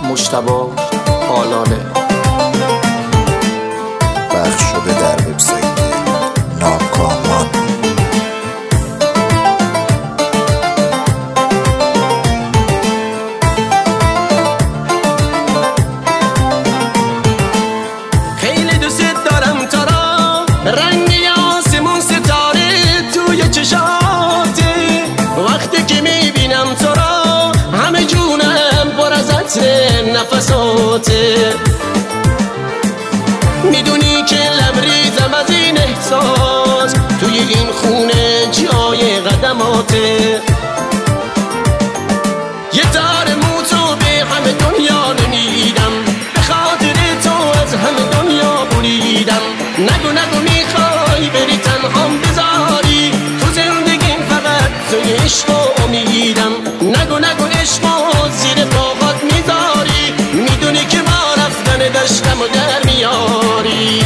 مجتبی آلاله. پخش شده در وبسایت ناکامان. خیلی دوست دارم تو را، رنگ آسمون ستاره توی چشاته. وقتی که میبینم تو را همه جونم پر از عطر نفساته. میدونی که لبریزم از این احساس، توی این خونه جای قدماته. یه تار مو تو به همه دنیا نمیدم، به خاطر تو از همه دنیا بریدم. نگو نگو میخوای بری تنهام بذاری، تو زندگیم فقط توی عشق و امیدم. نگو نگو عشق و زیر پاهات میذاری، میدونی که با رفتن دشتم و در میاری.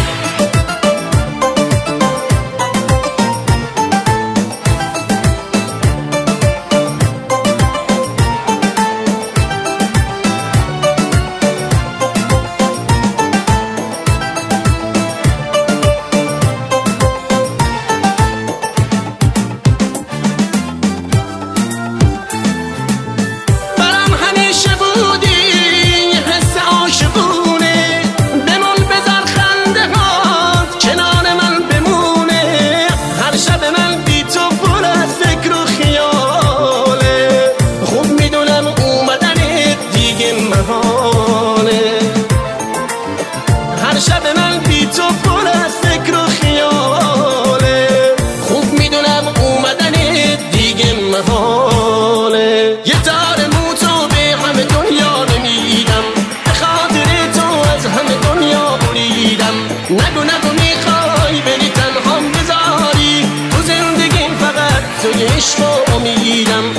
هر شب من بی تو پر از فکر و خیاله، خوب میدونم اومدن دیگه محاله. یه تار مو تو به همه دنیا نمیدم، به خاطر تو از همه دنیا بریدم. نگو نگو میخوای بری تنهام بذاری، تو زندگیم فقط توی عشق و امیدم.